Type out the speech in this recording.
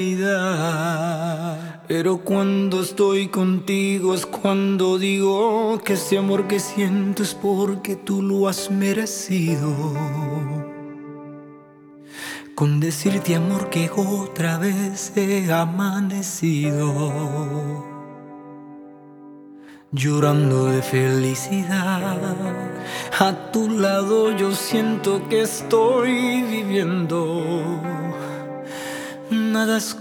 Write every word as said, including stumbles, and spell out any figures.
Pero cuando estoy contigo es cuando digo que ese amor que siento es porque tú lo has merecido. Con decirte, amor, que otra vez he amanecido llorando de felicidad. A tu lado yo siento que estoy viviendo. Nada es